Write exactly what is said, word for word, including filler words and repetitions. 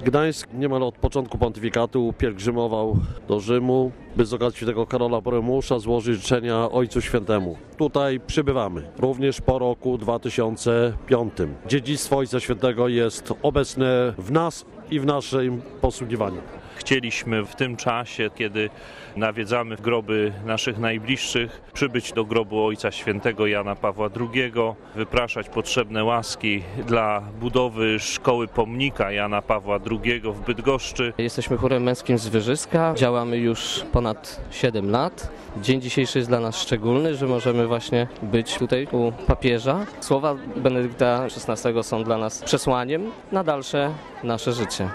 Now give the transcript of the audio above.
Gdańsk niemal od początku pontyfikatu pielgrzymował do Rzymu, by z okazji świętego Karola Boremusza złożyć życzenia Ojcu Świętemu. Tutaj przybywamy, również po roku dwa tysiące piątym. Dziedzictwo Ojca Świętego jest obecne w nas i w naszym posługiwaniu. Chcieliśmy w tym czasie, kiedy nawiedzamy groby naszych najbliższych, przybyć do grobu Ojca Świętego Jana Pawła drugiego, wypraszać potrzebne łaski dla budowy szkoły pomnika Jana Pawła drugiego w Bydgoszczy. Jesteśmy chórem męskim z Wyżyska, działamy już ponad siedem lat. Dzień dzisiejszy jest dla nas szczególny, że możemy właśnie być tutaj u papieża. Słowa Benedykta szesnastego są dla nas przesłaniem na dalsze nasze życie.